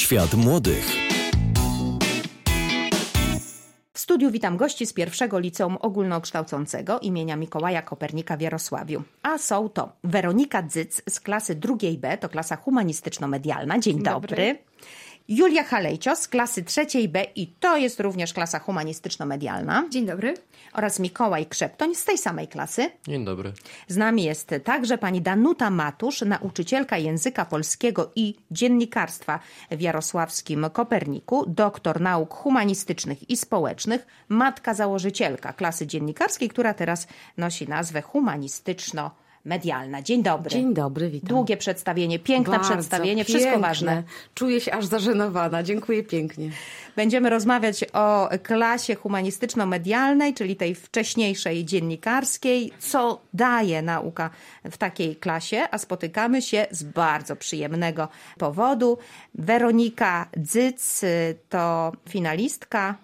Świat młodych. W studiu witam gości z pierwszego liceum ogólnokształcącego imienia Mikołaja Kopernika w Jarosławiu. A są to Weronika Dzyc z klasy 2B, to klasa humanistyczno-medialna. Dzień dobry. Julia Halejcio z klasy 3B i to jest również klasa humanistyczno-medialna. Dzień dobry. Oraz Mikołaj Krzeptoń z tej samej klasy. Dzień dobry. Z nami jest także pani Danuta Matusz, nauczycielka języka polskiego i dziennikarstwa w jarosławskim Koperniku, doktor nauk humanistycznych i społecznych, matka założycielka klasy dziennikarskiej, która teraz nosi nazwę humanistyczno-medialna. Dzień dobry. Dzień dobry, witam. Długie przedstawienie, piękne Bardzo przedstawienie, wszystko piękne. ważne. Czuję się aż zażenowana. Dziękuję pięknie. Będziemy rozmawiać o klasie humanistyczno-medialnej, czyli tej wcześniejszej dziennikarskiej, co daje nauka w takiej klasie, a spotykamy się z bardzo przyjemnego powodu. Weronika Dzyc to finalistka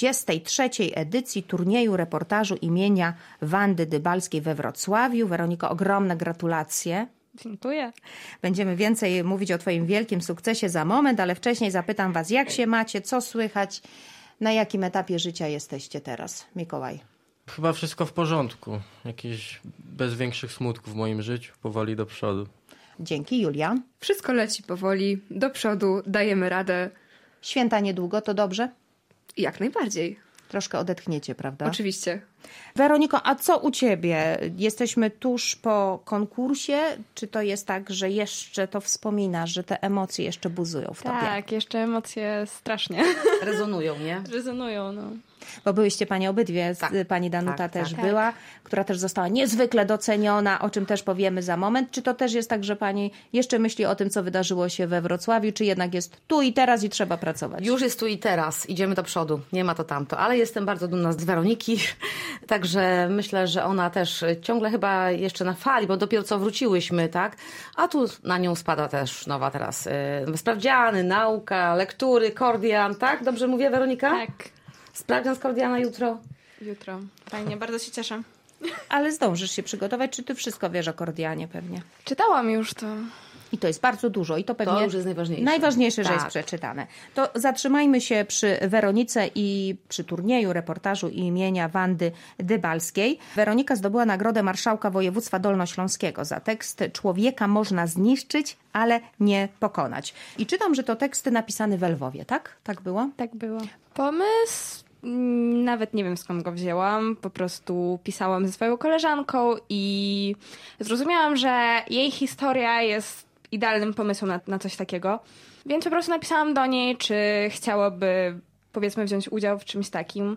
23. edycji turnieju reportażu imienia Wandy Dybalskiej we Wrocławiu. Weroniko, ogromne gratulacje. Dziękuję. Będziemy więcej mówić o twoim wielkim sukcesie za moment, ale wcześniej zapytam was, jak się macie, co słychać, na jakim etapie życia jesteście teraz, Mikołaj? Chyba wszystko w porządku. Jakieś bez większych smutków w moim życiu, powoli do przodu. Dzięki, Julia. Wszystko leci powoli, do przodu, dajemy radę. Święta niedługo, to dobrze? Jak najbardziej. Troszkę odetchniecie, prawda? Oczywiście. Weroniko, a co u ciebie? Jesteśmy tuż po konkursie? Czy to jest tak, że jeszcze to wspominasz, że te emocje jeszcze buzują w tobie? Tak, jeszcze emocje strasznie Rezonują, nie? rezonują. No. Bo byłyście panie obydwie, Tak, pani Danuta tak, też tak. była, która też została niezwykle doceniona, o czym też powiemy za moment. Czy to też jest tak, że pani jeszcze myśli o tym, co wydarzyło się we Wrocławiu, czy jednak jest tu i teraz i trzeba pracować? Już jest tu i teraz. Idziemy do przodu. Nie ma to tamto. Ale jestem bardzo dumna z Weroniki. Także myślę, że ona też ciągle chyba jeszcze na fali, bo dopiero co wróciłyśmy, tak? A tu na nią spada też nowa teraz sprawdziany, nauka, lektury, Kordian, tak? Dobrze mówię, Weronika? Tak, Sprawdzian z Kordiana jutro. jutro. Fajnie, bardzo się cieszę. Ale zdążysz się przygotować, czy ty wszystko wiesz o Kordianie pewnie? Czytałam już to. I to jest bardzo dużo i to pewnie To już jest najważniejsze. Najważniejsze, że Tak. jest przeczytane. To zatrzymajmy się przy Weronice i przy turnieju reportażu imienia Wandy Dybalskiej. Weronika zdobyła nagrodę Marszałka Województwa Dolnośląskiego za tekst Człowieka można zniszczyć, ale nie pokonać. I czytam, że to teksty napisane w Lwowie, tak? Tak było? Tak było. Pomysł, nawet nie wiem skąd go wzięłam. Po prostu pisałam ze swoją koleżanką i zrozumiałam, że jej historia jest idealnym pomysłem na coś takiego. Więc po prostu napisałam do niej, czy chciałaby, powiedzmy, wziąć udział w czymś takim.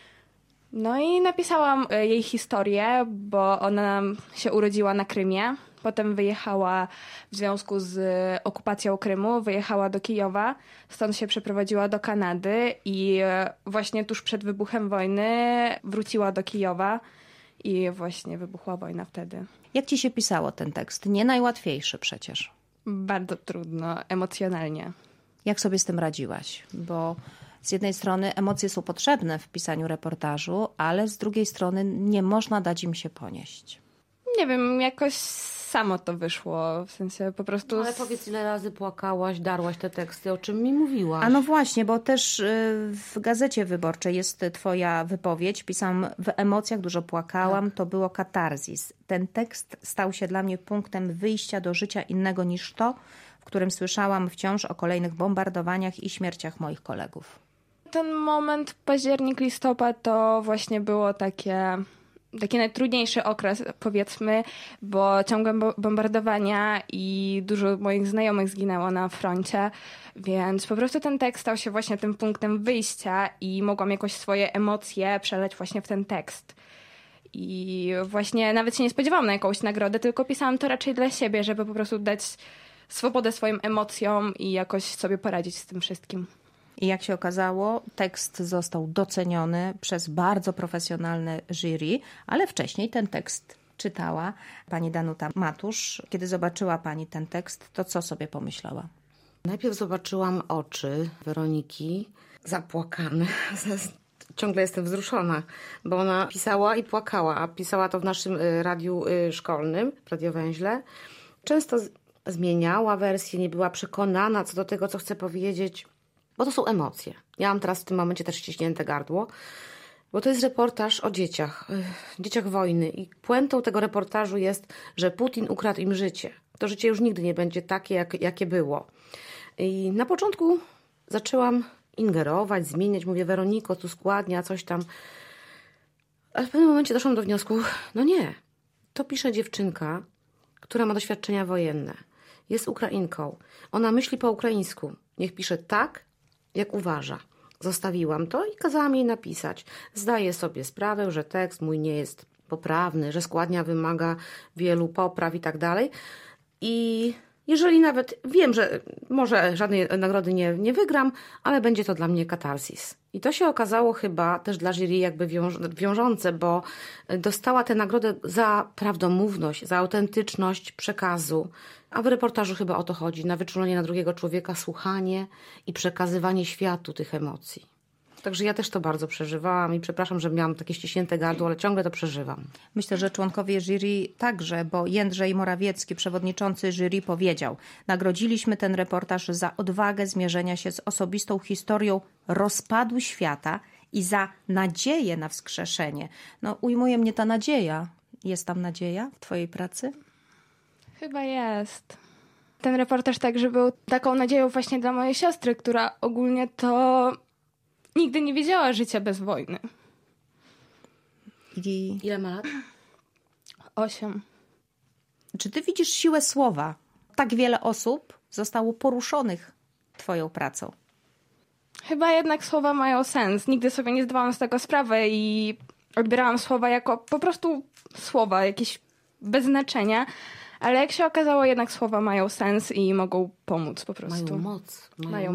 No i napisałam jej historię, bo ona się urodziła na Krymie. Potem wyjechała w związku z okupacją Krymu, wyjechała do Kijowa, stąd się przeprowadziła do Kanady i właśnie tuż przed wybuchem wojny wróciła do Kijowa i właśnie wybuchła wojna wtedy. Jak ci się pisało ten tekst? Nie najłatwiejszy przecież. Bardzo trudno, emocjonalnie. Jak sobie z tym radziłaś? Bo z jednej strony emocje są potrzebne w pisaniu reportażu, ale z drugiej strony nie można dać im się ponieść. Nie wiem, jakoś samo to wyszło, w sensie po prostu... Ale powiedz, ile razy płakałaś, darłaś te teksty, o czym mi mówiłaś? A no właśnie, bo też w Gazecie Wyborczej jest twoja wypowiedź. Pisałam w emocjach, dużo płakałam, to było katarzis. Ten tekst stał się dla mnie punktem wyjścia do życia innego niż to, w którym słyszałam wciąż o kolejnych bombardowaniach i śmierciach moich kolegów. Ten moment, październik, listopad, to właśnie było taki najtrudniejszy okres, powiedzmy, bo ciągłe bombardowania i dużo moich znajomych zginęło na froncie, więc po prostu ten tekst stał się właśnie tym punktem wyjścia i mogłam jakoś swoje emocje przeleć właśnie w ten tekst. I właśnie nawet się nie spodziewałam na jakąś nagrodę, tylko pisałam to raczej dla siebie, żeby po prostu dać swobodę swoim emocjom i jakoś sobie poradzić z tym wszystkim. I jak się okazało, tekst został doceniony przez bardzo profesjonalne jury, ale wcześniej ten tekst czytała pani Danuta Matusz. Kiedy zobaczyła pani ten tekst, to co sobie pomyślała? Najpierw zobaczyłam oczy Weroniki, zapłakane. Ciągle jestem wzruszona, bo ona pisała i płakała, a pisała to w naszym radiu szkolnym, w Radio Węźle. Często zmieniała wersję, nie była przekonana co do tego, co chcę powiedzieć, bo to są emocje. Ja mam teraz w tym momencie też ściśnięte gardło, bo to jest reportaż o dzieciach wojny i puentą tego reportażu jest, że Putin ukradł im życie. To życie już nigdy nie będzie takie, jakie było. I na początku zaczęłam ingerować, zmieniać, mówię, Weroniko, tu składnia, coś tam. Ale w pewnym momencie doszłam do wniosku, no nie, to pisze dziewczynka, która ma doświadczenia wojenne. Jest Ukrainką. Ona myśli po ukraińsku. Niech pisze tak, jak uważa. Zostawiłam to i kazałam jej napisać. Zdaję sobie sprawę, że tekst mój nie jest poprawny, że składnia wymaga wielu popraw i tak dalej. I jeżeli nawet wiem, że może żadnej nagrody nie wygram, ale będzie to dla mnie katarsis. I to się okazało chyba też dla jury jakby wiążące, bo dostała tę nagrodę za prawdomówność, za autentyczność przekazu. A w reportażu chyba o to chodzi, na wyczulenie na drugiego człowieka, słuchanie i przekazywanie światu tych emocji. Także ja też to bardzo przeżywałam i przepraszam, że miałam takie ściśnięte gardło, ale ciągle to przeżywam. Myślę, że członkowie jury także, bo Jędrzej Morawiecki, przewodniczący jury, powiedział: nagrodziliśmy ten reportaż za odwagę zmierzenia się z osobistą historią rozpadu świata i za nadzieję na wskrzeszenie. No, ujmuje mnie ta nadzieja. Jest tam nadzieja w twojej pracy? Chyba jest. Ten reportaż także był taką nadzieją właśnie dla mojej siostry, która ogólnie to nigdy nie wiedziała życia bez wojny. Ile ma lat? 8. Czy ty widzisz siłę słowa? Tak wiele osób zostało poruszonych twoją pracą. Chyba jednak słowa mają sens. Nigdy sobie nie zdawałam z tego sprawy i odbierałam słowa jako po prostu słowa, jakieś bez znaczenia. Ale jak się okazało, jednak słowa mają sens i mogą pomóc po prostu. Mają moc.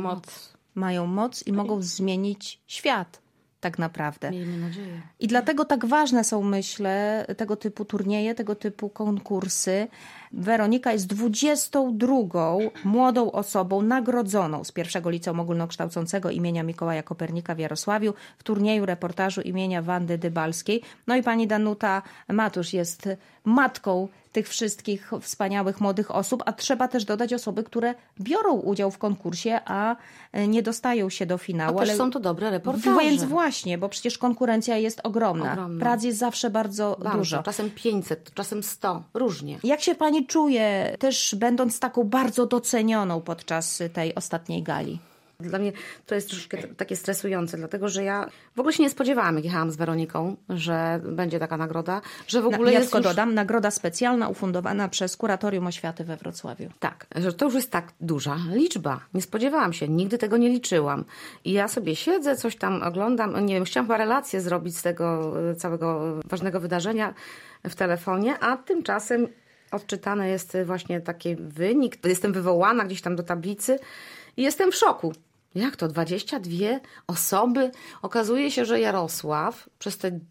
Mają moc i mogą zmienić świat tak naprawdę. Miejmy nadzieję. I dlatego tak ważne są, myślę, tego typu turnieje, tego typu konkursy. Weronika jest 22. młodą osobą nagrodzoną z pierwszego liceum ogólnokształcącego imienia Mikołaja Kopernika w Jarosławiu w turnieju reportażu imienia Wandy Dybalskiej. No i pani Danuta Matusz jest matką tych wszystkich wspaniałych młodych osób, a trzeba też dodać osoby, które biorą udział w konkursie, a nie dostają się do finału. A też są to dobre reportaże. Więc właśnie, bo przecież konkurencja jest ogromna. Prac jest zawsze bardzo dużo. Czasem 500, czasem 100, różnie. Jak się pani czuje, też będąc taką bardzo docenioną podczas tej ostatniej gali? Dla mnie to jest troszeczkę takie stresujące, dlatego że ja w ogóle się nie spodziewałam, jak jechałam z Weroniką, że będzie taka nagroda, że w ogóle ja jest tylko dodam, nagroda specjalna ufundowana przez Kuratorium Oświaty we Wrocławiu. Tak, że to już jest tak duża liczba. Nie spodziewałam się, nigdy tego nie liczyłam. I ja sobie siedzę, coś tam oglądam, nie wiem, chciałam chyba relację zrobić z tego całego ważnego wydarzenia w telefonie, a tymczasem odczytany jest właśnie taki wynik. Jestem wywołana gdzieś tam do tablicy i jestem w szoku. Jak to? 22 osoby? Okazuje się, że Jarosław przez te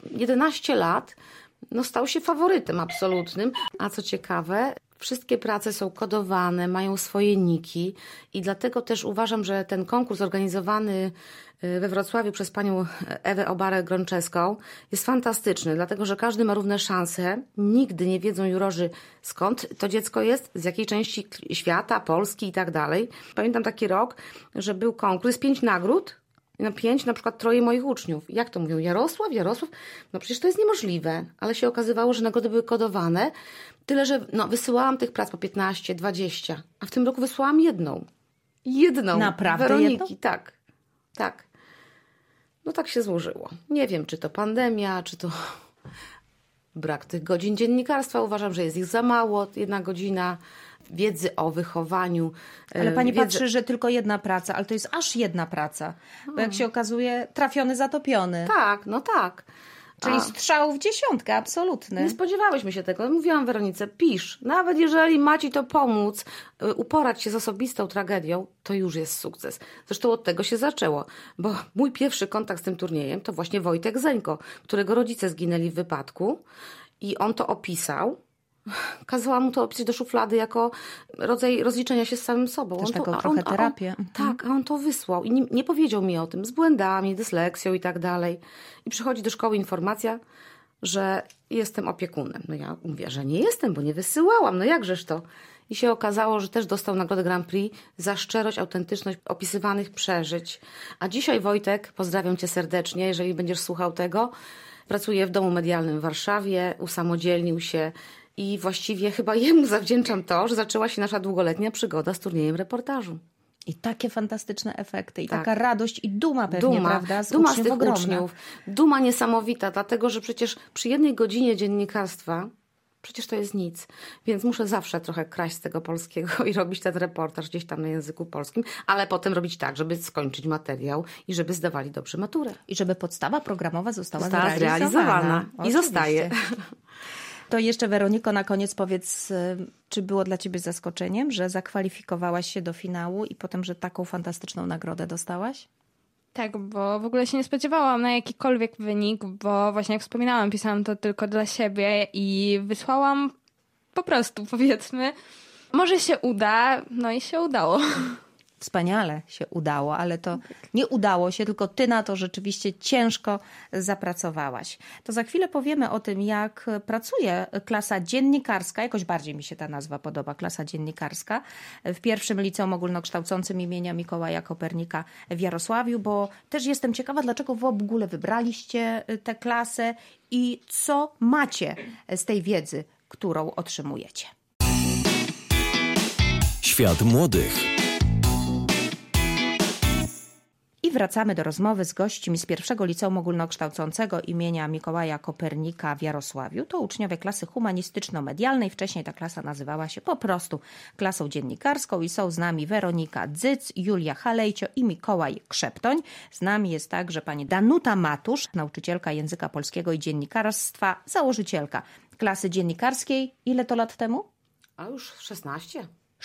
11 lat stał się faworytem absolutnym. A co ciekawe, wszystkie prace są kodowane, mają swoje niki i dlatego też uważam, że ten konkurs organizowany we Wrocławiu przez panią Ewę Obarę-Grączewską jest fantastyczny, dlatego że każdy ma równe szanse. Nigdy nie wiedzą jurorzy, skąd to dziecko jest, z jakiej części świata, Polski i tak dalej. Pamiętam taki rok, że był konkurs, 5 nagród, na 5 na przykład 3 moich uczniów. Jak to mówią? Jarosław? No przecież to jest niemożliwe. Ale się okazywało, że nagrody były kodowane. Tyle, że wysyłałam tych prac po 15, 20. A w tym roku wysłałam jedną. Naprawdę Weroniki, jedną? Tak. No tak się złożyło. Nie wiem, czy to pandemia, czy to brak tych godzin dziennikarstwa. Uważam, że jest ich za mało. 1 godzina wiedzy o wychowaniu. Ale pani patrzy, że tylko jedna praca, ale to jest aż jedna praca. Bo jak się okazuje, trafiony, zatopiony. Tak, tak. Czyli strzał w dziesiątkę, absolutny. Nie spodziewałyśmy się tego. Mówiłam Weronice, pisz. Nawet jeżeli ma ci to pomóc, uporać się z osobistą tragedią, to już jest sukces. Zresztą od tego się zaczęło. Bo mój pierwszy kontakt z tym turniejem to właśnie Wojtek Zeńko, którego rodzice zginęli w wypadku i on to opisał. Kazałam mu to opisać do szuflady jako rodzaj rozliczenia się z samym sobą. Też taką trochę terapię. Tak, a on to wysłał i nie powiedział mi o tym, z błędami, dysleksją i tak dalej. I przychodzi do szkoły informacja, że jestem opiekunem. No ja mówię, że nie jestem, bo nie wysyłałam. No jakżeż to? i się okazało, że też dostał nagrodę Grand Prix za szczerość, autentyczność opisywanych przeżyć. A dzisiaj Wojtek, pozdrawiam cię serdecznie, jeżeli będziesz słuchał tego, pracuje w Domu Medialnym w Warszawie, usamodzielnił się i właściwie chyba jemu zawdzięczam to, że zaczęła się nasza długoletnia przygoda z turniejem reportażu. I takie fantastyczne efekty, i Tak. taka radość i duma pewnie, prawda? Duma z uczniów tych ogromna. uczniów. Duma niesamowita, dlatego że przecież przy 1 godzinie dziennikarstwa przecież to jest nic. Więc muszę zawsze trochę kraść z tego polskiego i robić ten reportaż gdzieś tam na języku polskim, ale potem robić tak, żeby skończyć materiał i żeby zdawali dobrze maturę. I żeby podstawa programowa została zrealizowana. I Oczywiście. zostaje. To jeszcze, Weroniko, na koniec powiedz, czy było dla ciebie zaskoczeniem, że zakwalifikowałaś się do finału i potem, że taką fantastyczną nagrodę dostałaś? Tak, bo w ogóle się nie spodziewałam na jakikolwiek wynik, bo właśnie jak wspominałam, pisałam to tylko dla siebie i wysłałam po prostu, powiedzmy, może się uda, no i się udało. Wspaniale się udało, ale to nie udało się, tylko ty na to rzeczywiście ciężko zapracowałaś. To za chwilę powiemy o tym, jak pracuje klasa dziennikarska, jakoś bardziej mi się ta nazwa podoba, klasa dziennikarska, w pierwszym liceum ogólnokształcącym imienia Mikołaja Kopernika w Jarosławiu, bo też jestem ciekawa, dlaczego w ogóle wybraliście tę klasę i co macie z tej wiedzy, którą otrzymujecie. Świat młodych. I wracamy do rozmowy z gośćmi z pierwszego liceum ogólnokształcącego imienia Mikołaja Kopernika w Jarosławiu. To uczniowie klasy humanistyczno-medialnej. Wcześniej ta klasa nazywała się po prostu klasą dziennikarską i są z nami Weronika Dzyc, Julia Halejcio i Mikołaj Krzeptoń. Z nami jest także pani Danuta Matusz, nauczycielka języka polskiego i dziennikarstwa, założycielka klasy dziennikarskiej. Ile to lat temu? A już 16.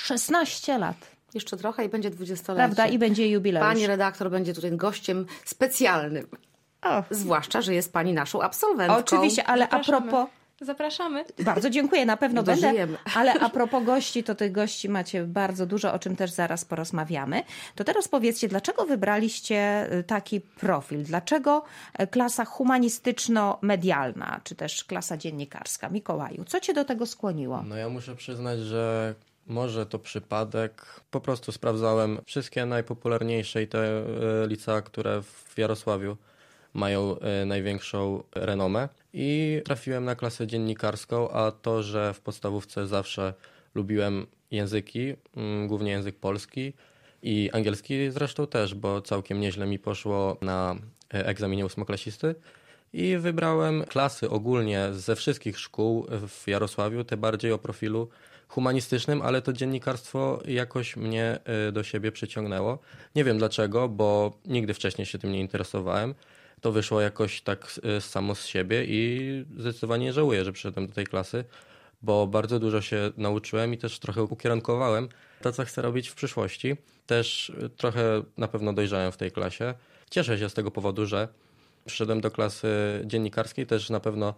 16 lat. Jeszcze trochę i będzie 20-lecie. Prawda? I będzie jubileusz. Pani redaktor będzie tutaj gościem specjalnym. O. Zwłaszcza, że jest pani naszą absolwentką. Oczywiście, ale a propos... Zapraszamy. Bardzo dziękuję, na pewno będę, Dożyjemy. ale a propos gości, to tych gości macie bardzo dużo, o czym też zaraz porozmawiamy. To teraz powiedzcie, dlaczego wybraliście taki profil? Dlaczego klasa humanistyczno-medialna, czy też klasa dziennikarska? Mikołaju, co cię do tego skłoniło? No ja muszę przyznać, że może to przypadek. Po prostu sprawdzałem wszystkie najpopularniejsze i te licea, które w Jarosławiu mają największą renomę i trafiłem na klasę dziennikarską, a to, że w podstawówce zawsze lubiłem języki, głównie język polski i angielski zresztą też, bo całkiem nieźle mi poszło na egzaminie ósmoklasisty i wybrałem klasy ogólnie ze wszystkich szkół w Jarosławiu, te bardziej o profilu humanistycznym, ale to dziennikarstwo jakoś mnie do siebie przyciągnęło. Nie wiem dlaczego, bo nigdy wcześniej się tym nie interesowałem. To wyszło jakoś tak samo z siebie i zdecydowanie żałuję, że przyszedłem do tej klasy, bo bardzo dużo się nauczyłem i też trochę ukierunkowałem to, co chcę robić w przyszłości. Też trochę na pewno dojrzałem w tej klasie. Cieszę się z tego powodu, że przyszedłem do klasy dziennikarskiej, też na pewno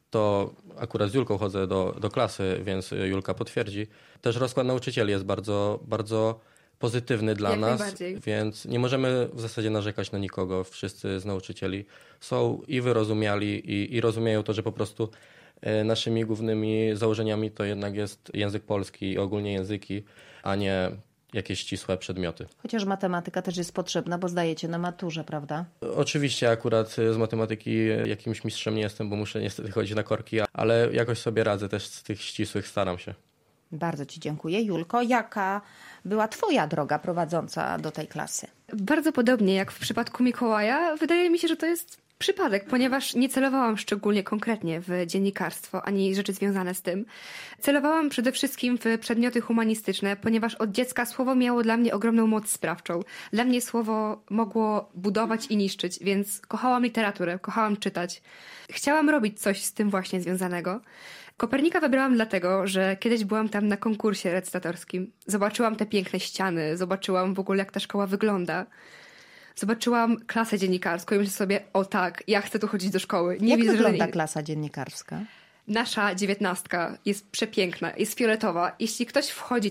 to akurat z Julką chodzę do klasy, więc Julka potwierdzi. Też rozkład nauczycieli jest bardzo, bardzo pozytywny dla Jak nas, najbardziej. więc nie możemy w zasadzie narzekać na nikogo. Wszyscy z nauczycieli są i wyrozumiali i rozumieją to, że po prostu naszymi głównymi założeniami to jednak jest język polski i ogólnie języki, a nie jakieś ścisłe przedmioty. Chociaż matematyka też jest potrzebna, bo zdajecie na maturze, prawda? Oczywiście akurat z matematyki jakimś mistrzem nie jestem, bo muszę niestety chodzić na korki, ale jakoś sobie radzę też z tych ścisłych, staram się. Bardzo ci dziękuję. Julko, jaka była twoja droga prowadząca do tej klasy? Bardzo podobnie jak w przypadku Mikołaja, wydaje mi się, że to jest przypadek, ponieważ nie celowałam szczególnie konkretnie w dziennikarstwo, ani rzeczy związane z tym. Celowałam przede wszystkim w przedmioty humanistyczne, ponieważ od dziecka słowo miało dla mnie ogromną moc sprawczą. Dla mnie słowo mogło budować i niszczyć, więc kochałam literaturę, kochałam czytać. Chciałam robić coś z tym właśnie związanego. Kopernika wybrałam dlatego, że kiedyś byłam tam na konkursie recytatorskim. Zobaczyłam te piękne ściany, zobaczyłam w ogóle, jak ta szkoła wygląda. Zobaczyłam klasę dziennikarską i myślę sobie, o tak, ja chcę tu chodzić do szkoły. Nie Jak widzę wygląda żadnej... klasa dziennikarska? Nasza 19 jest przepiękna, jest fioletowa. Jeśli ktoś wchodzi tam,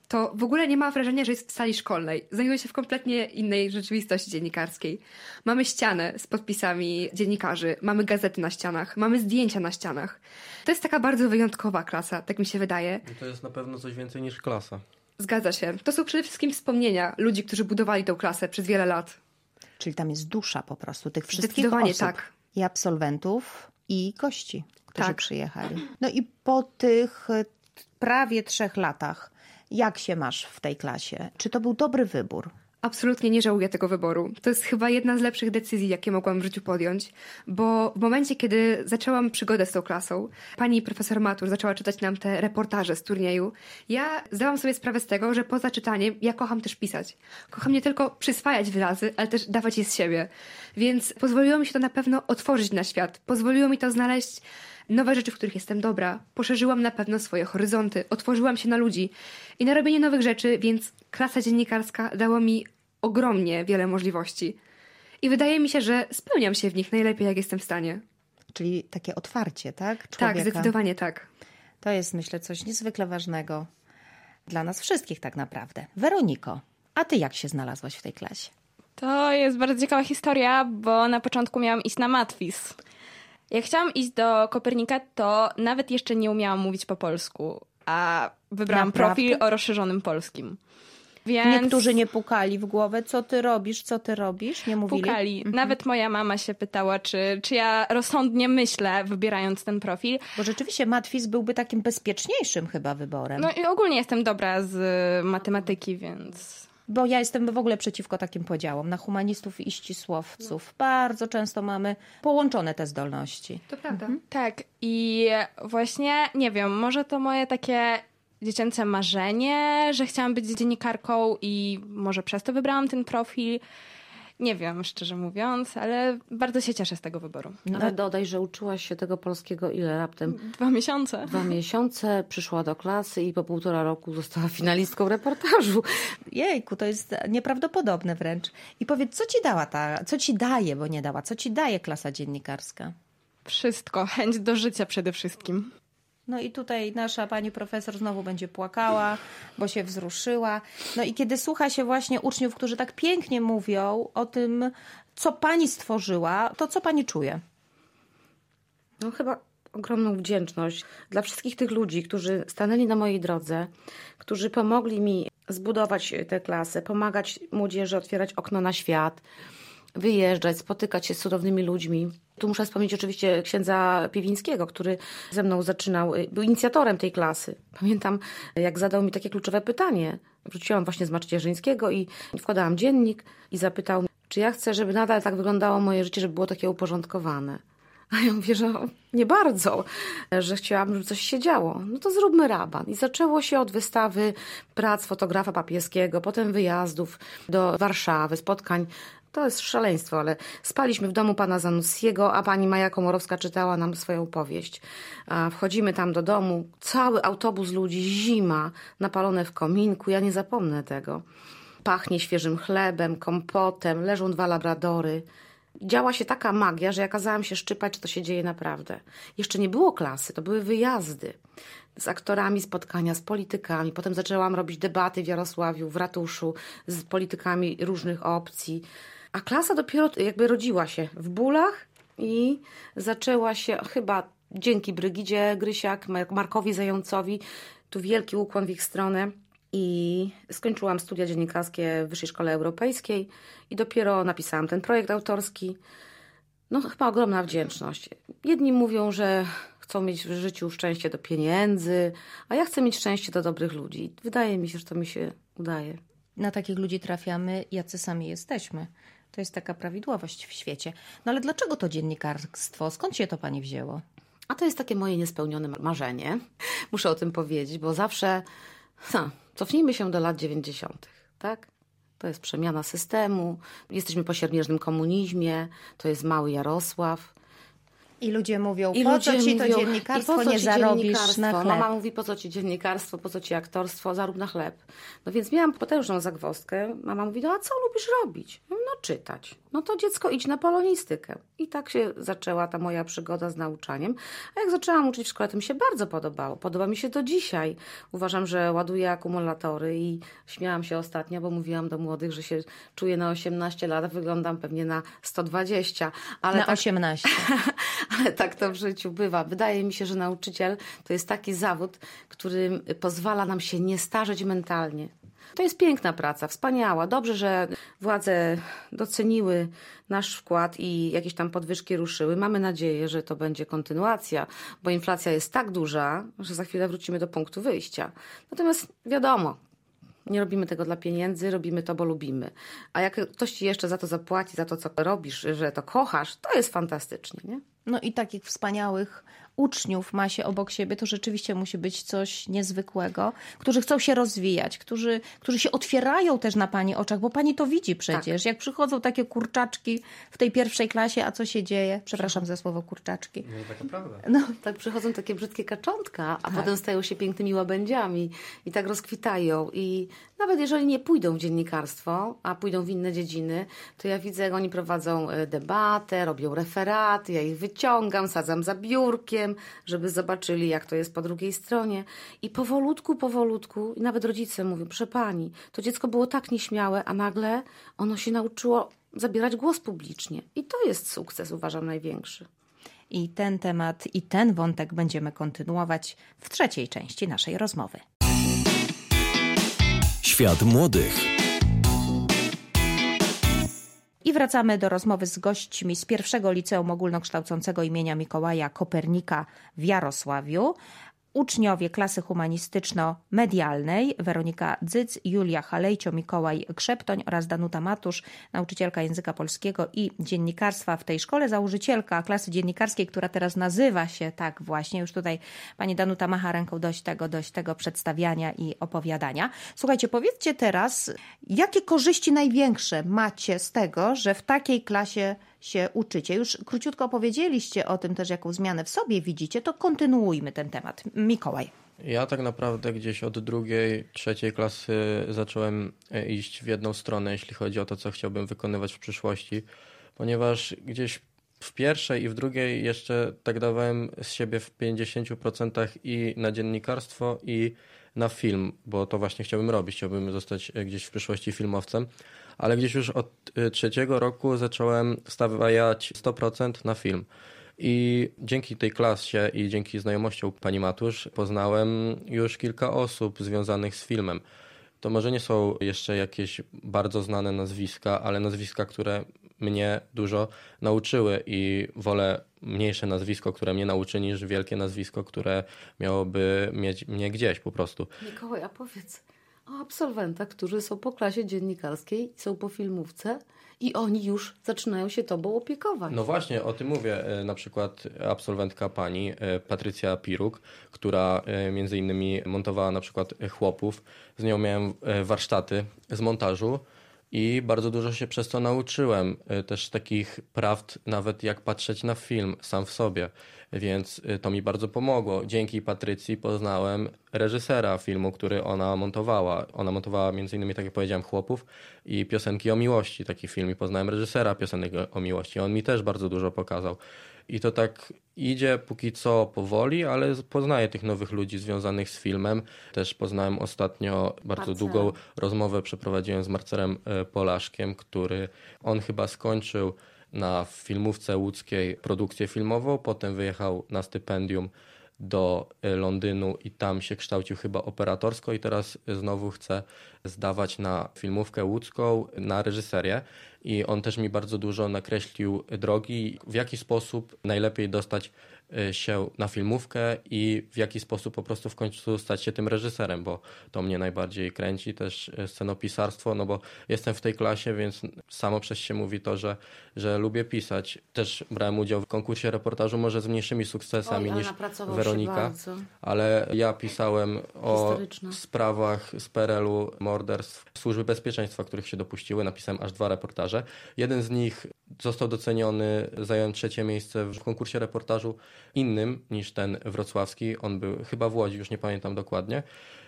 to w ogóle nie ma wrażenia, że jest w sali szkolnej. Znajduje się w kompletnie innej rzeczywistości dziennikarskiej. Mamy ścianę z podpisami dziennikarzy, mamy gazety na ścianach, mamy zdjęcia na ścianach. To jest taka bardzo wyjątkowa klasa, tak mi się wydaje. I to jest na pewno coś więcej niż klasa. Zgadza się. To są przede wszystkim wspomnienia ludzi, którzy budowali tę klasę przez wiele lat. Czyli tam jest dusza po prostu tych wszystkich Zdecydowanie osób. tak. I absolwentów, i gości, którzy Tak. przyjechali. No i po tych prawie 3 latach, jak się masz w tej klasie? Czy to był dobry wybór? Absolutnie nie żałuję tego wyboru. To jest chyba jedna z lepszych decyzji, jakie mogłam w życiu podjąć, bo w momencie, kiedy zaczęłam przygodę z tą klasą, pani profesor Matur zaczęła czytać nam te reportaże z turnieju, ja zdałam sobie sprawę z tego, że poza czytaniem ja kocham też pisać. Kocham nie tylko przyswajać wyrazy, ale też dawać je z siebie. Więc pozwoliło mi się to na pewno otworzyć na świat. Pozwoliło mi to znaleźć nowe rzeczy, w których jestem dobra. Poszerzyłam na pewno swoje horyzonty, otworzyłam się na ludzi i na robienie nowych rzeczy, więc klasa dziennikarska dała mi ogromnie wiele możliwości. I wydaje mi się, że spełniam się w nich najlepiej, jak jestem w stanie. Czyli takie otwarcie, tak? Tak, Człowieka. zdecydowanie tak. To jest, myślę, coś niezwykle ważnego dla nas wszystkich tak naprawdę. Weroniko, a ty jak się znalazłaś w tej klasie? To jest bardzo ciekawa historia, bo na początku miałam iść na matwiz. Jak chciałam iść do Kopernika, to nawet jeszcze nie umiałam mówić po polsku, a wybrałam Naprawdę? profil o rozszerzonym polskim. Więc Niektórzy nie pukali w głowę, co ty robisz? Nie mówili? pukali. Nawet moja mama się pytała, czy ja rozsądnie myślę, wybierając ten profil. Bo rzeczywiście matwiz byłby takim bezpieczniejszym chyba wyborem. No i ogólnie jestem dobra z matematyki, więc... Bo ja jestem w ogóle przeciwko takim podziałom na humanistów i ścisłowców. Bardzo często mamy połączone te zdolności. To prawda. Tak, i właśnie, nie wiem, może to moje takie dziecięce marzenie, że chciałam być dziennikarką i może przez to wybrałam ten profil. Nie wiem, szczerze mówiąc, ale bardzo się cieszę z tego wyboru. Ale dodaj, że uczyłaś się tego polskiego ile raptem? 2 miesiące. 2 miesiące, przyszła do klasy i po 1,5 roku została finalistką reportażu. Jejku, to jest nieprawdopodobne wręcz. I powiedz, co ci daje, bo nie dała, co ci daje klasa dziennikarska? Wszystko, chęć do życia przede wszystkim. No i tutaj nasza pani profesor znowu będzie płakała, bo się wzruszyła. No i kiedy słucha się właśnie uczniów, którzy tak pięknie mówią o tym, co pani stworzyła, to co pani czuje? No chyba ogromną wdzięczność dla wszystkich tych ludzi, którzy stanęli na mojej drodze, którzy pomogli mi zbudować tę klasę, pomagać młodzieży otwierać okno na świat, wyjeżdżać, spotykać się z cudownymi ludźmi. Tu muszę wspomnieć oczywiście księdza Piewińskiego, który ze mną zaczynał, był inicjatorem tej klasy. Pamiętam, jak zadał mi takie kluczowe pytanie. Wróciłam właśnie z macierzyńskiego i wkładałam dziennik i zapytał, czy ja chcę, żeby nadal tak wyglądało moje życie, żeby było takie uporządkowane. A ja mówię, że nie bardzo, że chciałabym, żeby coś się działo. No to zróbmy raban. I zaczęło się od wystawy prac fotografa papieskiego, potem wyjazdów do Warszawy, spotkań. To jest szaleństwo, ale spaliśmy w domu pana Zanussiego, a pani Maja Komorowska czytała nam swoją powieść. Wchodzimy tam do domu, cały autobus ludzi, zima, napalone w kominku, ja nie zapomnę tego. Pachnie świeżym chlebem, kompotem, leżą 2 labradory. Działa się taka magia, że ja kazałam się szczypać, czy to się dzieje naprawdę. Jeszcze nie było klasy, to były wyjazdy. Z aktorami spotkania, z politykami. Potem zaczęłam robić debaty w Jarosławiu, w ratuszu, z politykami różnych opcji. A klasa dopiero jakby rodziła się w bólach i zaczęła się chyba dzięki Brygidzie Grysiak, Markowi Zającowi. Tu wielki ukłon w ich stronę. I skończyłam studia dziennikarskie w Wyższej Szkole Europejskiej i dopiero napisałam ten projekt autorski. No chyba ogromna wdzięczność. Jedni mówią, że chcą mieć w życiu szczęście do pieniędzy, a ja chcę mieć szczęście do dobrych ludzi. Wydaje mi się, że to mi się udaje. Na takich ludzi trafiamy, jacy sami jesteśmy. To jest taka prawidłowość w świecie. No ale dlaczego to dziennikarstwo? Skąd się to pani wzięło? A to jest takie moje niespełnione marzenie. Muszę o tym powiedzieć, bo zawsze... Cofnijmy się do lat 90., tak? To jest przemiana systemu, jesteśmy po siermierznym komunizmie, to jest mały Jarosław. I ludzie mówią, I po ludzie co ci to mówią, dziennikarstwo, i po co nie ci zarobisz dziennikarstwo? na chleb. Mama mówi, po co ci dziennikarstwo, po co ci aktorstwo, zarób na chleb. No więc miałam potężną zagwozdkę. Mama mówi, no a co lubisz robić? No czytać. No to dziecko idź na polonistykę. I tak się zaczęła ta moja przygoda z nauczaniem. A jak zaczęłam uczyć w szkole, to mi się bardzo podobało. Podoba mi się do dzisiaj. Uważam, że ładuję akumulatory i śmiałam się ostatnio, bo mówiłam do młodych, że się czuję na 18 lat, a wyglądam pewnie na 120. Ale Na tak, 18. ale tak to w życiu bywa. Wydaje mi się, że nauczyciel to jest taki zawód, który pozwala nam się nie starzeć mentalnie. To jest piękna praca, wspaniała. Dobrze, że władze doceniły nasz wkład i jakieś tam podwyżki ruszyły. Mamy nadzieję, że to będzie kontynuacja, bo inflacja jest tak duża, że za chwilę wrócimy do punktu wyjścia. Natomiast wiadomo, nie robimy tego dla pieniędzy, robimy to, bo lubimy. A jak ktoś ci jeszcze za to zapłaci, za to, co robisz, że to kochasz, to jest fantastycznie, nie? No i takich wspaniałych uczniów ma się obok siebie, to rzeczywiście musi być coś niezwykłego, którzy chcą się rozwijać, którzy się otwierają też na pani oczach, bo pani to widzi przecież. Jak przychodzą takie kurczaczki w tej pierwszej klasie, a co się dzieje? Przepraszam za słowo kurczaczki. No taka prawda. Tak przychodzą takie brzydkie kaczątka, a potem stają się pięknymi łabędziami i tak rozkwitają. I nawet jeżeli nie pójdą w dziennikarstwo, a pójdą w inne dziedziny, to ja widzę, jak oni prowadzą debatę, robią referaty, ja ich wyciągam, sadzam za biurkiem, żeby zobaczyli, jak to jest po drugiej stronie. I powolutku, i nawet rodzice mówią, proszę pani, to dziecko było tak nieśmiałe, a nagle ono się nauczyło zabierać głos publicznie. I to jest sukces, uważam, największy. I ten temat, i ten wątek będziemy kontynuować w trzeciej części naszej rozmowy. Świat młodych. I wracamy do rozmowy z gośćmi z pierwszego Liceum Ogólnokształcącego imienia Mikołaja Kopernika w Jarosławiu. Uczniowie klasy humanistyczno-medialnej Weronika Dzyc, Julia Halejcio, Mikołaj Krzeptoń oraz Danuta Matusz, nauczycielka języka polskiego i dziennikarstwa w tej szkole, założycielka klasy dziennikarskiej, która teraz nazywa się tak właśnie. Już tutaj pani Danuta macha ręką, dość tego przedstawiania i opowiadania. Słuchajcie, powiedzcie teraz, jakie korzyści największe macie z tego, że w takiej klasie się uczycie? Już króciutko opowiedzieliście o tym też, jaką zmianę w sobie widzicie, to kontynuujmy ten temat. Mikołaj. Ja tak naprawdę gdzieś od drugiej, trzeciej klasy zacząłem iść w jedną stronę, jeśli chodzi o to, co chciałbym wykonywać w przyszłości, ponieważ gdzieś w pierwszej i w drugiej jeszcze tak dawałem z siebie w 50% i na dziennikarstwo, i na film, bo to właśnie chciałbym robić. Chciałbym zostać gdzieś w przyszłości filmowcem, ale gdzieś już od trzeciego roku zacząłem stawiać 100% na film. I dzięki tej klasie i dzięki znajomościom pani Matusz poznałem już kilka osób związanych z filmem. To może nie są jeszcze jakieś bardzo znane nazwiska, ale nazwiska, które mnie dużo nauczyły i wolę mniejsze nazwisko, które mnie nauczy, niż wielkie nazwisko, które miałoby mieć mnie gdzieś po prostu. Mikołaj, a powiedz o absolwentach, którzy są po klasie dziennikarskiej, są po filmówce i oni już zaczynają się tobą opiekować. No właśnie, o tym mówię. Na przykład absolwentka pani Patrycja Piruk, która między innymi montowała na przykład Chłopów. Z nią miałem warsztaty z montażu i bardzo dużo się przez to nauczyłem. Też takich prawd, nawet jak patrzeć na film sam w sobie. Więc to mi bardzo pomogło. Dzięki Patrycji poznałem reżysera filmu, który ona montowała. Ona montowała m.in., tak jak powiedziałem, Chłopów i Piosenki o miłości. Taki film. I poznałem reżysera Piosenek o miłości. On mi też bardzo dużo pokazał. I to tak idzie póki co powoli, ale poznaję tych nowych ludzi związanych z filmem. Też poznałem ostatnio bardzo długą rozmowę przeprowadziłem z Marcelem Polaszkiem, który on chyba skończył na filmówce łódzkiej produkcję filmową, potem wyjechał na stypendium do Londynu i tam się kształcił chyba operatorsko i teraz znowu chce zdawać na filmówkę łódzką, na reżyserię. I on też mi bardzo dużo nakreślił drogi, w jaki sposób najlepiej dostać się na filmówkę i w jaki sposób po prostu w końcu stać się tym reżyserem, bo to mnie najbardziej kręci, też scenopisarstwo, no bo jestem w tej klasie, więc samo przez się mówi to, że lubię pisać. Też brałem udział w konkursie reportażu, może z mniejszymi sukcesami niż Weronika, ale ja pisałem o sprawach z PRL-u, morderstw Służby Bezpieczeństwa, których się dopuściły. Napisałem aż 2 reportaże. Jeden z nich został doceniony, zająłem 3. miejsce w konkursie reportażu innym niż ten wrocławski. On był chyba w Łodzi, już nie pamiętam dokładnie.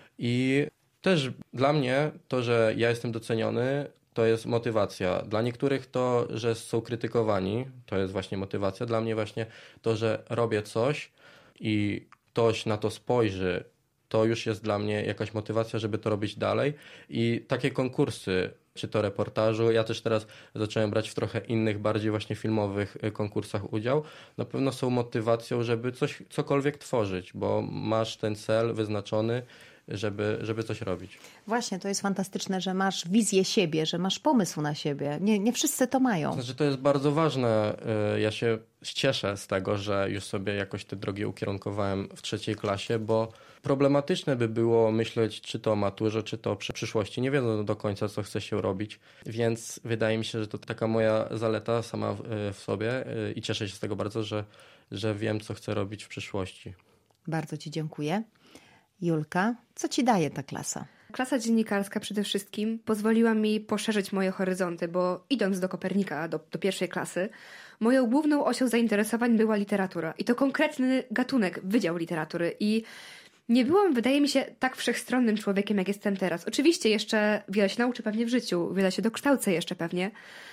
I też dla mnie to, że ja jestem doceniony, to jest motywacja. Dla niektórych to, że są krytykowani, to jest właśnie motywacja. Dla mnie właśnie to, że robię coś i ktoś na to spojrzy, to już jest dla mnie jakaś motywacja, żeby to robić dalej. I takie konkursy, czy to reportażu, ja też teraz zacząłem brać w trochę innych, bardziej właśnie filmowych konkursach udział, na pewno są motywacją, żeby cokolwiek tworzyć, bo masz ten cel wyznaczony, żeby coś robić. Właśnie, to jest fantastyczne, że masz wizję siebie, że masz pomysł na siebie. Nie wszyscy to mają. Znaczy, to jest bardzo ważne. Ja się cieszę z tego, że już sobie jakoś te drogi ukierunkowałem w 3. klasie, bo problematyczne by było myśleć, czy to o maturze, czy to o przyszłości. Nie wiadomo do końca, co chce się robić, więc wydaje mi się, że to taka moja zaleta sama w sobie i cieszę się z tego bardzo, że wiem, co chcę robić w przyszłości. Bardzo Ci dziękuję. Julka, co Ci daje ta klasa? Klasa dziennikarska przede wszystkim pozwoliła mi poszerzyć moje horyzonty, bo idąc do Kopernika, do 1. klasy, moją główną osią zainteresowań była literatura. I to konkretny gatunek, wydział literatury. I nie byłam, wydaje mi się, tak wszechstronnym człowiekiem, jak jestem teraz. Oczywiście jeszcze wiele się nauczę pewnie w życiu, wiele się dokształcę jeszcze pewnie,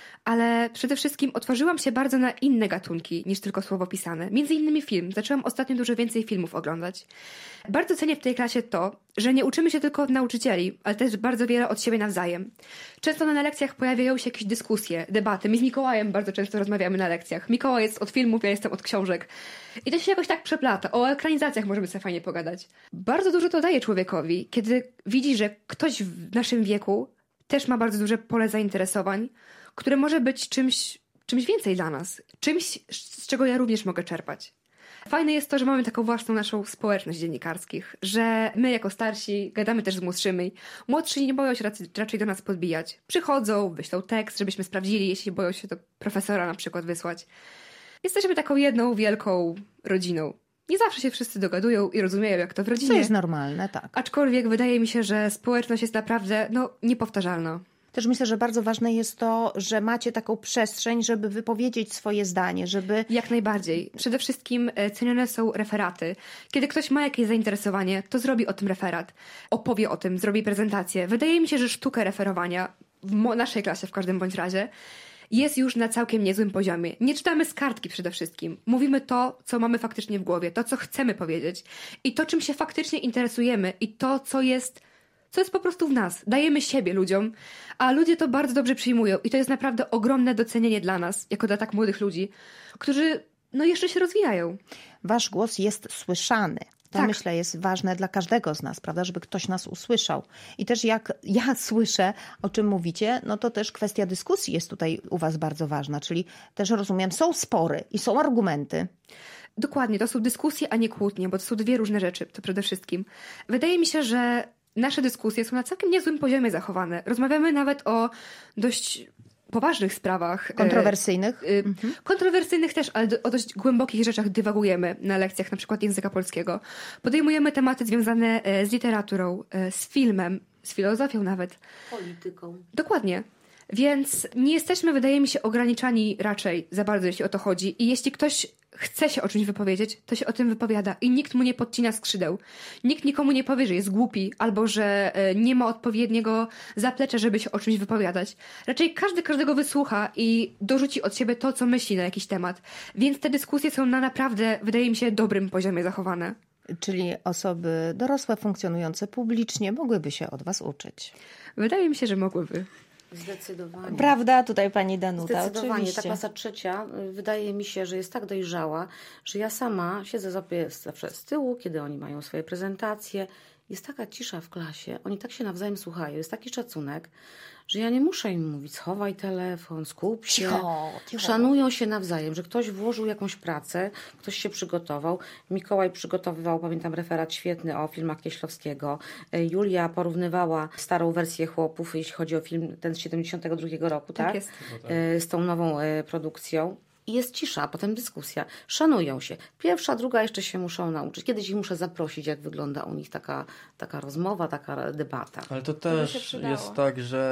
ale przede wszystkim otworzyłam się bardzo na inne gatunki niż tylko słowo pisane. Między innymi film. Zaczęłam ostatnio dużo więcej filmów oglądać. Bardzo cenię w tej klasie to, że nie uczymy się tylko od nauczycieli, ale też bardzo wiele od siebie nawzajem. Często na lekcjach pojawiają się jakieś dyskusje, debaty. My z Mikołajem bardzo często rozmawiamy na lekcjach. Mikołaj jest od filmów, ja jestem od książek. I to się jakoś tak przeplata. O ekranizacjach możemy sobie fajnie pogadać. Bardzo dużo to daje człowiekowi, kiedy widzi, że ktoś w naszym wieku też ma bardzo duże pole zainteresowań, które może być czymś więcej dla nas. Czymś, z czego ja również mogę czerpać. Fajne jest to, że mamy taką własną naszą społeczność dziennikarskich, że my jako starsi gadamy też z młodszymi. Młodsi nie boją się raczej do nas podbijać. Przychodzą, wyślą tekst, żebyśmy sprawdzili, jeśli boją się do profesora na przykład wysłać. Jesteśmy taką jedną wielką rodziną. Nie zawsze się wszyscy dogadują i rozumieją, jak to w rodzinie. To jest normalne, tak. Aczkolwiek wydaje mi się, że społeczność jest naprawdę, niepowtarzalna. Też myślę, że bardzo ważne jest to, że macie taką przestrzeń, żeby wypowiedzieć swoje zdanie, żeby... Jak najbardziej. Przede wszystkim cenione są referaty. Kiedy ktoś ma jakieś zainteresowanie, to zrobi o tym referat. Opowie o tym, zrobi prezentację. Wydaje mi się, że sztuka referowania, w naszej klasie w każdym bądź razie, jest już na całkiem niezłym poziomie. Nie czytamy z kartki przede wszystkim. Mówimy to, co mamy faktycznie w głowie, to, co chcemy powiedzieć i to, czym się faktycznie interesujemy i to, co jest po prostu w nas. Dajemy siebie ludziom, a ludzie to bardzo dobrze przyjmują i to jest naprawdę ogromne docenienie dla nas, jako dla tak młodych ludzi, którzy jeszcze się rozwijają. Wasz głos jest słyszany. To Tak. myślę jest ważne dla każdego z nas, prawda, żeby ktoś nas usłyszał. I też jak ja słyszę, o czym mówicie, no to też kwestia dyskusji jest tutaj u was bardzo ważna, czyli też rozumiem, są spory i są argumenty. Dokładnie, to są dyskusje, a nie kłótnie, bo to są dwie różne rzeczy, to przede wszystkim. Wydaje mi się, że nasze dyskusje są na całkiem niezłym poziomie zachowane. Rozmawiamy nawet o dość poważnych sprawach. Kontrowersyjnych. Kontrowersyjnych też, ale o dość głębokich rzeczach dywagujemy na lekcjach na przykład języka polskiego. Podejmujemy tematy związane z literaturą, z filmem, z filozofią nawet. Polityką. Dokładnie. Więc nie jesteśmy, wydaje mi się, ograniczani raczej za bardzo, jeśli o to chodzi. I jeśli ktoś chce się o czymś wypowiedzieć, to się o tym wypowiada. I nikt mu nie podcina skrzydeł. Nikt nikomu nie powie, że jest głupi albo że nie ma odpowiedniego zaplecza, żeby się o czymś wypowiadać. Raczej każdy każdego wysłucha i dorzuci od siebie to, co myśli na jakiś temat. Więc te dyskusje są na naprawdę, wydaje mi się, dobrym poziomie zachowane. Czyli osoby dorosłe, funkcjonujące publicznie mogłyby się od was uczyć. Wydaje mi się, że mogłyby. Zdecydowanie. Prawda, tutaj pani Danuta, Zdecydowanie. oczywiście. Ta klasa 3 wydaje mi się, że jest tak dojrzała, że ja sama siedzę zawsze z tyłu, kiedy oni mają swoje prezentacje. Jest taka cisza w klasie, oni tak się nawzajem słuchają, jest taki szacunek, że ja nie muszę im mówić schowaj telefon, skup się. Cicho. Szanują się nawzajem, że ktoś włożył jakąś pracę, ktoś się przygotował. Mikołaj przygotowywał, pamiętam, referat świetny o filmach Kieślowskiego. Julia porównywała starą wersję Chłopów, jeśli chodzi o film ten z 72 roku, tak? jest. Z tą nową produkcją. I jest cisza, a potem dyskusja. Szanują się. Pierwsza, druga jeszcze się muszą nauczyć. Kiedyś ich muszę zaprosić, jak wygląda u nich taka rozmowa, taka debata. Ale to też jest tak, że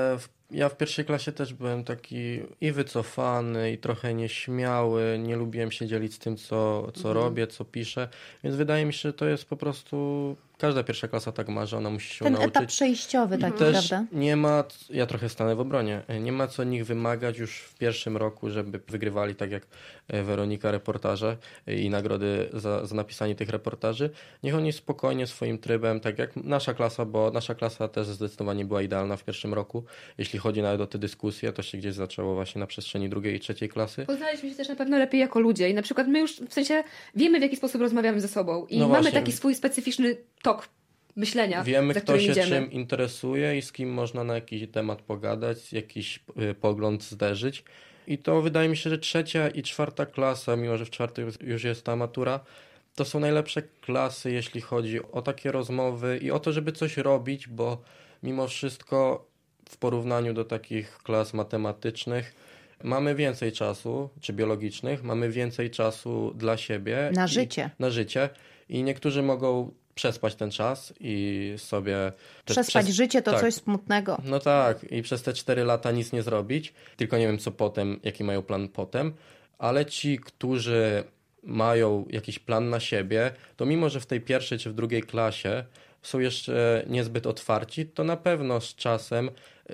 Ja w pierwszej klasie też byłem taki i wycofany, i trochę nieśmiały, nie lubiłem się dzielić z tym, co robię, co piszę, więc wydaje mi się, że to jest po prostu... Każda pierwsza klasa tak ma, że ona musi się Ten nauczyć. etap przejściowy taki, Też prawda? nie ma, ja trochę stanę w obronie, nie ma co nich wymagać już w pierwszym roku, żeby wygrywali tak jak Weronika reportaże i nagrody za napisanie tych reportaży. Niech oni spokojnie swoim trybem, tak jak nasza klasa, bo nasza klasa też zdecydowanie była idealna w pierwszym roku. Jeśli chodzi nawet o te dyskusje, to się gdzieś zaczęło właśnie na przestrzeni drugiej i trzeciej klasy. Poznaliśmy się też na pewno lepiej jako ludzie i na przykład my już w sensie wiemy, w jaki sposób rozmawiamy ze sobą i No mamy właśnie. taki swój specyficzny tok myślenia, Wiemy, za kto którym się idziemy. czym interesuje i z kim można na jakiś temat pogadać, jakiś pogląd zderzyć. I to wydaje mi się, że trzecia i czwarta klasa, mimo że w czwartej już jest ta matura, to są najlepsze klasy, jeśli chodzi o takie rozmowy i o to, żeby coś robić, bo mimo wszystko w porównaniu do takich klas matematycznych mamy więcej czasu, czy biologicznych, mamy więcej czasu dla siebie. Na życie. Na życie. I niektórzy mogą przespać ten czas i sobie... Przespać życie to tak. coś smutnego. No tak, i przez te 4 lata nic nie zrobić, tylko nie wiem co potem, jaki mają plan potem, ale ci, którzy mają jakiś plan na siebie, to mimo, że w tej pierwszej czy w drugiej klasie są jeszcze niezbyt otwarci, to na pewno z czasem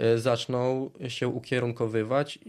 zaczną się ukierunkowywać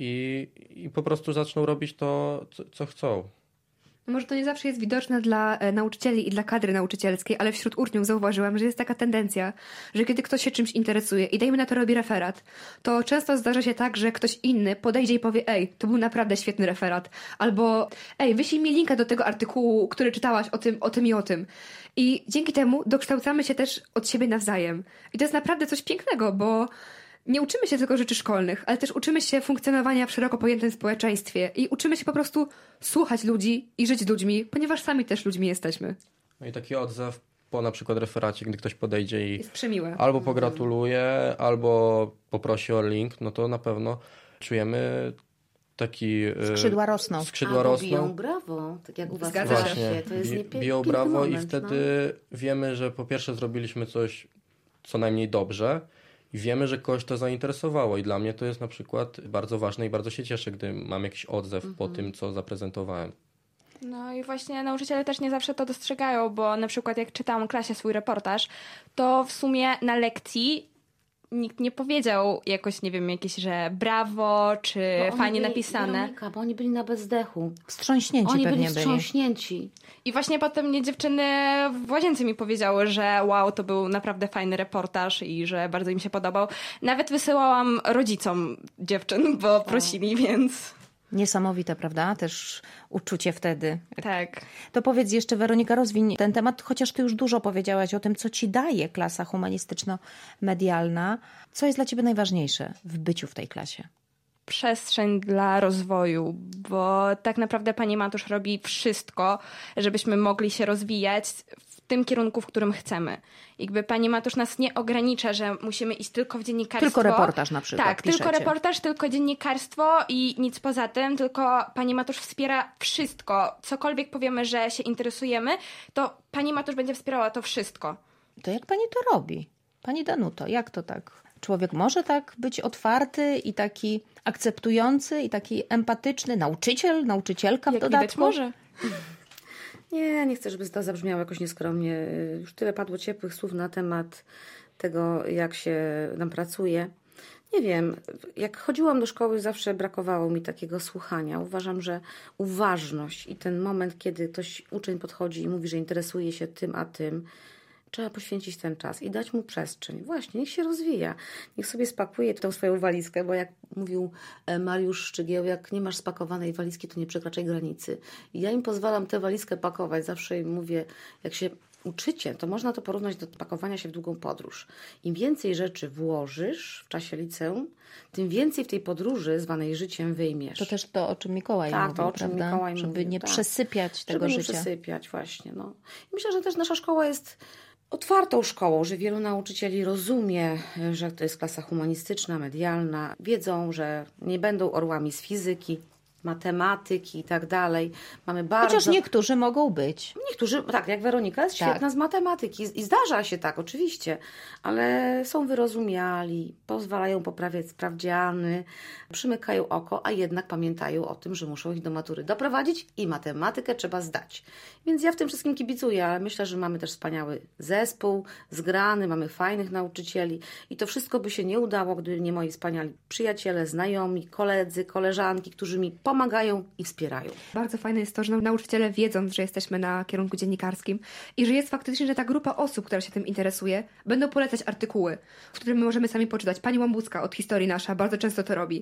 i po prostu zaczną robić to, co chcą. Może to nie zawsze jest widoczne dla nauczycieli i dla kadry nauczycielskiej, ale wśród uczniów zauważyłam, że jest taka tendencja, że kiedy ktoś się czymś interesuje i dajmy na to robi referat, to często zdarza się tak, że ktoś inny podejdzie i powie: ej, to był naprawdę świetny referat. Albo: ej, wyślij mi linkę do tego artykułu, który czytałaś o tym i o tym. I dzięki temu dokształcamy się też od siebie nawzajem. I to jest naprawdę coś pięknego, bo nie uczymy się tylko rzeczy szkolnych, ale też uczymy się funkcjonowania w szeroko pojętym społeczeństwie i uczymy się po prostu słuchać ludzi i żyć z ludźmi, ponieważ sami też ludźmi jesteśmy. No i taki odzew po na przykład referacie, gdy ktoś podejdzie i Jest przemiłe. albo pogratuluje, albo poprosi o link, no to na pewno czujemy taki... Skrzydła rosną. Skrzydła Albo rosną. biją brawo, tak jak u was Zgadza w się. klasie. To jest biją piękny brawo moment, i wtedy wiemy, że po pierwsze zrobiliśmy coś co najmniej dobrze i wiemy, że kogoś to zainteresowało i dla mnie to jest na przykład bardzo ważne i bardzo się cieszę, gdy mam jakiś odzew po tym, co zaprezentowałem. No i właśnie nauczyciele też nie zawsze to dostrzegają, bo na przykład jak czytałam klasie swój reportaż, to w sumie na lekcji nikt nie powiedział jakoś, nie wiem, jakieś, że brawo, czy Bo oni fajnie byli, napisane. Weronika, bo oni byli na bezdechu. Wstrząśnięci Oni pewnie byli wstrząśnięci. I właśnie potem mnie dziewczyny w łazience mi powiedziały, że wow, to był naprawdę fajny reportaż i że bardzo im się podobał. Nawet wysyłałam rodzicom dziewczyn, bo prosili, więc Niesamowite, prawda? Też uczucie wtedy. tak. To powiedz jeszcze, Weronika, rozwiń ten temat, chociaż ty już dużo powiedziałaś o tym, co ci daje klasa humanistyczno-medialna. Co jest dla ciebie najważniejsze w byciu w tej klasie? Przestrzeń dla rozwoju, bo tak naprawdę pani Matusz robi wszystko, żebyśmy mogli się rozwijać w tym kierunku, w którym chcemy. Jakby pani Matusz nas nie ogranicza, że musimy iść tylko w dziennikarstwo. Tylko reportaż na przykład Tak, piszecie. tylko reportaż, tylko dziennikarstwo i nic poza tym, tylko pani Matusz wspiera wszystko. Cokolwiek powiemy, że się interesujemy, to pani Matusz będzie wspierała to wszystko. To jak pani to robi? Pani Danuto, jak to tak? Człowiek może tak być otwarty i taki akceptujący i taki empatyczny? Nauczyciel, nauczycielka w Jak dodatku? widać może. Nie chcę, żeby to zabrzmiało jakoś nieskromnie. Już tyle padło ciepłych słów na temat tego, jak się nam pracuje. Nie wiem, jak chodziłam do szkoły, zawsze brakowało mi takiego słuchania. Uważam, że uważność i ten moment, kiedy ktoś uczeń podchodzi i mówi, że interesuje się tym, a tym, trzeba poświęcić ten czas i dać mu przestrzeń. Właśnie, niech się rozwija. Niech sobie spakuje tą swoją walizkę, bo jak mówił Mariusz Szczygieł, jak nie masz spakowanej walizki, to nie przekraczaj granicy. I ja im pozwalam tę walizkę pakować. Zawsze im mówię, jak się uczycie, to można to porównać do pakowania się w długą podróż. Im więcej rzeczy włożysz w czasie liceum, tym więcej w tej podróży zwanej życiem wyjmiesz. To też to, o czym Mikołaj Tak, mówił, to, o czym prawda? Mikołaj Żeby mówił, nie tak. przesypiać tego Żeby nie życia. przesypiać, właśnie. No. I myślę, że też nasza szkoła jest otwartą szkołą, że wielu nauczycieli rozumie, że to jest klasa humanistyczna, medialna. Wiedzą, że nie będą orłami z fizyki. matematyki i tak dalej. Mamy bardzo... Chociaż niektórzy mogą być. Niektórzy, tak, jak Weronika jest świetna z matematyki i zdarza się tak, oczywiście, ale są wyrozumiali, pozwalają poprawiać sprawdziany, przymykają oko, a jednak pamiętają o tym, że muszą ich do matury doprowadzić i matematykę trzeba zdać. Więc ja w tym wszystkim kibicuję, ale myślę, że mamy też wspaniały zespół, zgrany, mamy fajnych nauczycieli i to wszystko by się nie udało, gdyby nie moi wspaniali przyjaciele, znajomi, koledzy, koleżanki, którzy mi pomagają i wspierają. Bardzo fajne jest to, że nauczyciele wiedzą, że jesteśmy na kierunku dziennikarskim i że jest faktycznie, że ta grupa osób, która się tym interesuje, będą polecać artykuły, które my możemy sami poczytać. Pani Łambucka od Historii Nasza bardzo często to robi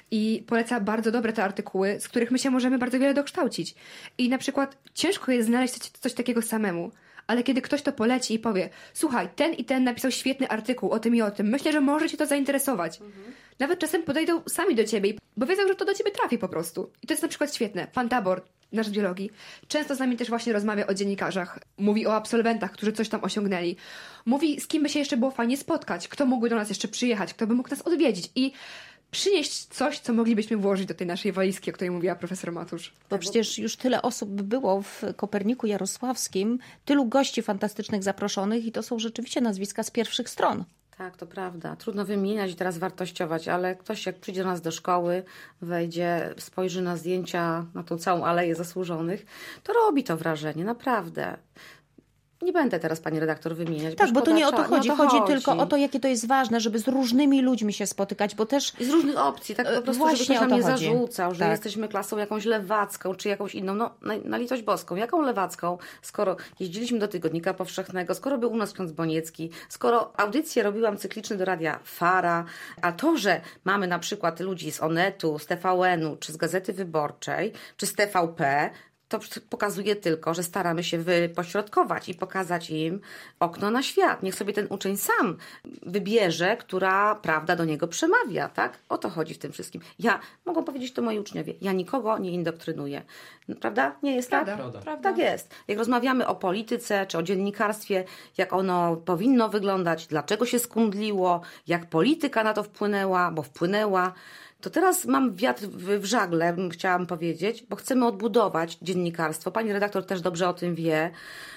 i poleca bardzo dobre te artykuły, z których my się możemy bardzo wiele dokształcić. I na przykład ciężko jest znaleźć coś takiego samemu. Ale kiedy ktoś to poleci i powie, słuchaj, ten i ten napisał świetny artykuł o tym i o tym, myślę, że może cię to zainteresować. Nawet czasem podejdą sami do ciebie, bo wiedzą, że to do ciebie trafi po prostu. I to jest na przykład świetne. Pan Tabor, nasz z biologii, często z nami też właśnie rozmawia o dziennikarzach. Mówi o absolwentach, którzy coś tam osiągnęli. Mówi, z kim by się jeszcze było fajnie spotkać, kto mógłby do nas jeszcze przyjechać, kto by mógł nas odwiedzić i przynieść coś, co moglibyśmy włożyć do tej naszej walizki, o której mówiła profesor Matusz. Bo przecież już tyle osób było w Koperniku Jarosławskim, tylu gości fantastycznych zaproszonych i to są rzeczywiście nazwiska z pierwszych stron. Tak, to prawda. Trudno wymieniać i teraz wartościować, ale ktoś jak przyjdzie do nas do szkoły, wejdzie, spojrzy na zdjęcia, na tą całą aleję zasłużonych, to robi to wrażenie, naprawdę. Nie będę teraz, pani redaktor, wymieniać. Tak, bo tu nie o to chodzi. Chodzi tylko o to, to, jakie to jest ważne, żeby z różnymi ludźmi się spotykać, bo też... z różnych opcji, tak po prostu, właśnie żeby ktoś nam nie chodzi. zarzucał, że Tak. jesteśmy klasą jakąś lewacką, czy jakąś inną. No, na litość boską. Jaką lewacką, skoro jeździliśmy do Tygodnika Powszechnego, skoro był u nas ksiądz Boniecki, skoro audycje robiłam cykliczne do Radia Fara, a to, że mamy na przykład ludzi z Onetu, z TVN-u, czy z Gazety Wyborczej, czy z TVP, to pokazuje tylko, że staramy się wypośrodkować i pokazać im okno na świat. Niech sobie ten uczeń sam wybierze, która prawda do niego przemawia, tak? O to chodzi w tym wszystkim. Mogą powiedzieć to moi uczniowie, ja nikogo nie indoktrynuję. Prawda? Nie jest tak? Prawda. Tak jest. Jak rozmawiamy o polityce czy o dziennikarstwie, jak ono powinno wyglądać, dlaczego się skundliło, jak polityka na to wpłynęła, bo wpłynęła, to teraz mam wiatr w żagle, chciałam powiedzieć, bo chcemy odbudować dziennikarstwo. Pani redaktor też dobrze o tym wie,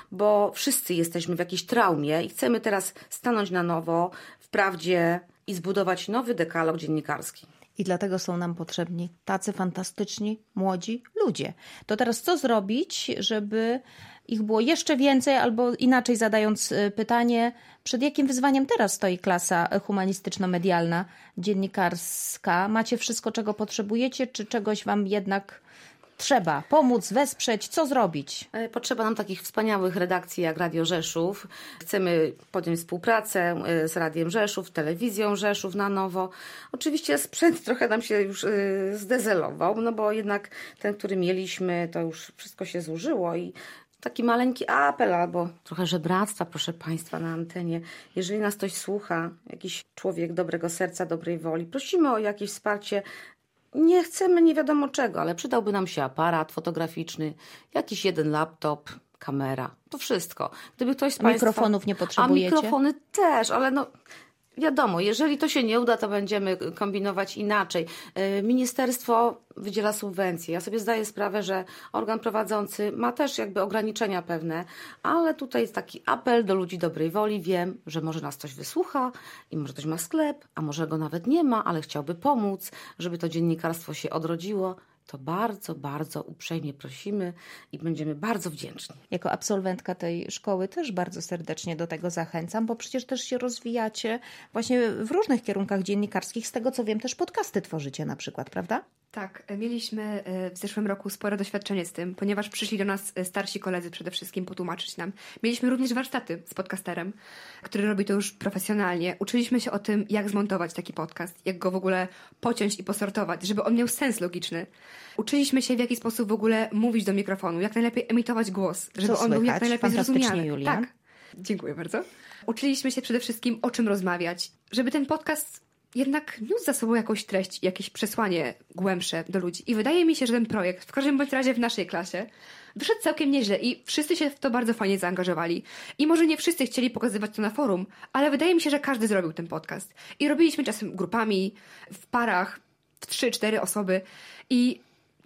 bo wszyscy jesteśmy w jakiejś traumie i chcemy teraz stanąć na nowo w prawdzie i zbudować nowy dekalog dziennikarski. I dlatego są nam potrzebni tacy fantastyczni, młodzi ludzie. To teraz co zrobić, żeby ich było jeszcze więcej, albo inaczej zadając pytanie, przed jakim wyzwaniem teraz stoi klasa humanistyczno-medialna, dziennikarska? Macie wszystko, czego potrzebujecie, czy czegoś wam jednak trzeba pomóc, wesprzeć? Co zrobić? Potrzeba nam takich wspaniałych redakcji jak Radio Rzeszów. Chcemy podjąć współpracę z Radiem Rzeszów, Telewizją Rzeszów na nowo. Oczywiście sprzęt trochę nam się już zdezelował, no bo jednak ten, który mieliśmy, to już wszystko się zużyło i taki maleńki apel albo trochę żebractwa, proszę Państwa, na antenie. Jeżeli nas ktoś słucha, jakiś człowiek dobrego serca, dobrej woli, prosimy o jakieś wsparcie. Nie chcemy nie wiadomo czego, ale przydałby nam się aparat fotograficzny, jakiś jeden laptop, kamera. To wszystko. Gdyby ktoś z Państwa... Mikrofonów nie potrzebujecie? A mikrofony też, ale no... Wiadomo, jeżeli to się nie uda, to będziemy kombinować inaczej. Ministerstwo wydziela subwencje. Ja sobie zdaję sprawę, że organ prowadzący ma też jakby ograniczenia pewne, ale tutaj jest taki apel do ludzi dobrej woli. Wiem, że może nas ktoś wysłucha i może ktoś ma sklep, a może go nawet nie ma, ale chciałby pomóc, żeby to dziennikarstwo się odrodziło. To bardzo, bardzo uprzejmie prosimy i będziemy bardzo wdzięczni. Jako absolwentka tej szkoły też bardzo serdecznie do tego zachęcam, bo przecież też się rozwijacie właśnie w różnych kierunkach dziennikarskich. Z tego co wiem, też podcasty tworzycie na przykład, prawda? Tak, mieliśmy w zeszłym roku spore doświadczenie z tym, ponieważ przyszli do nas starsi koledzy przede wszystkim potłumaczyć nam. Mieliśmy również warsztaty z podcasterem, który robi to już profesjonalnie. Uczyliśmy się o tym, jak zmontować taki podcast, jak go w ogóle pociąć i posortować, żeby on miał sens logiczny. Uczyliśmy się, w jaki sposób w ogóle mówić do mikrofonu, jak najlepiej emitować głos, żeby on był jak najlepiej zrozumiany. Julia. Tak, dziękuję bardzo. Uczyliśmy się przede wszystkim, o czym rozmawiać, żeby ten podcast jednak niósł za sobą jakąś treść, jakieś przesłanie głębsze do ludzi. I wydaje mi się, że ten projekt, w każdym bądź razie w naszej klasie, wyszedł całkiem nieźle i wszyscy się w to bardzo fajnie zaangażowali. I może nie wszyscy chcieli pokazywać to na forum, ale wydaje mi się, że każdy zrobił ten podcast. I robiliśmy czasem grupami, w parach, w 3-4 osoby. I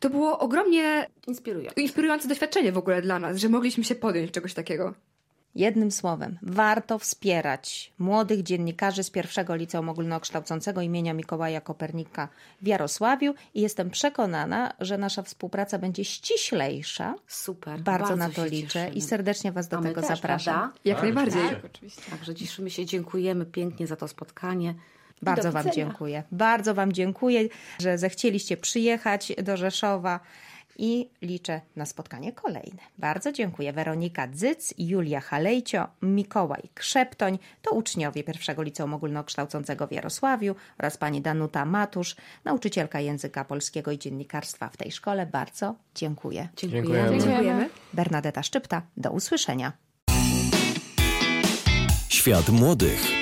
To było ogromnie Inspirujące doświadczenie w ogóle dla nas, że mogliśmy się podjąć czegoś takiego. Jednym słowem, warto wspierać młodych dziennikarzy z pierwszego liceum ogólnokształcącego imienia Mikołaja Kopernika w Jarosławiu i jestem przekonana, że nasza współpraca będzie ściślejsza. Super. Bardzo na to się liczę cieszymy. i serdecznie Was do A my tego też, zapraszam. prawda? Jak najbardziej. Tak, oczywiście. Także cieszymy się, dziękujemy pięknie za to spotkanie. Bardzo Do Wam widzenia. dziękuję. Bardzo Wam dziękuję, że zechcieliście przyjechać do Rzeszowa i liczę na spotkanie kolejne. Bardzo dziękuję. Weronika Dzyc, Julia Halejcio, Mikołaj Krzeptoń, to uczniowie pierwszego liceum ogólnokształcącego w Jarosławiu oraz pani Danuta Matusz, nauczycielka języka polskiego i dziennikarstwa w tej szkole. Bardzo dziękuję. Dziękujemy. Dziękujemy. Bernadeta Szczypta, do usłyszenia. Świat młodych.